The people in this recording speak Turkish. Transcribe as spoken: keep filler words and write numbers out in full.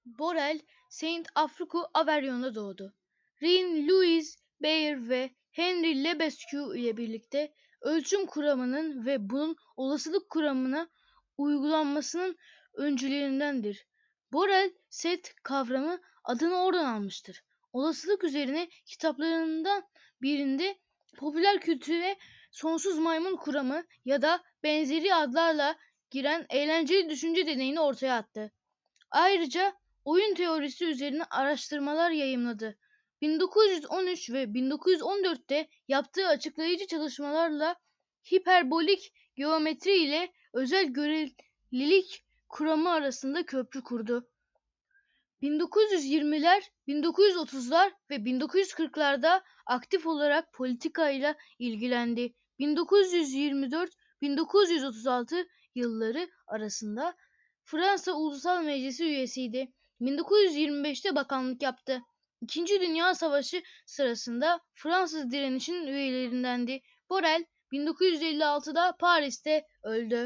Borel, Saint-Affrique-Aveyron'da doğdu. Jean-Louis Bayer ve Henri Lebesgue ile birlikte ölçüm kuramının ve bunun olasılık kuramına uygulanmasının öncülerindendir. Borel, set kavramı adını oradan almıştır. Olasılık üzerine kitaplarından birinde popüler kültüre sonsuz maymun kuramı ya da benzeri adlarla giren eğlenceli düşünce deneyini ortaya attı. Ayrıca oyun teorisi üzerine araştırmalar yayımladı. bin dokuz yüz on üç ve bin dokuz yüz on dörtte yaptığı açıklayıcı çalışmalarla hiperbolik geometri ile özel görelilik kuramı arasında köprü kurdu. bin dokuz yüz yirmiler, bin dokuz yüz otuzlar ve bin dokuz yüz kırklarda aktif olarak politikayla ilgilendi. bin dokuz yüz yirmi dört - bin dokuz yüz otuz altı yılları arasında Fransa Ulusal Meclisi üyesiydi. bin dokuz yüz yirmi beşte bakanlık yaptı. İkinci Dünya Savaşı sırasında Fransız direnişinin üyelerindendi. Borel bin dokuz yüz elli altıda Paris'te öldü.